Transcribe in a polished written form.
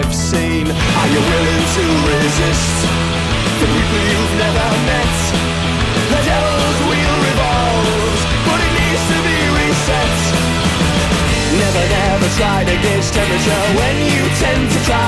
have seen. Are you willing to resist the people you've never met? The devil's wheel revolves, but it needs to be reset. Never, never try to gauge temperature when you tend to try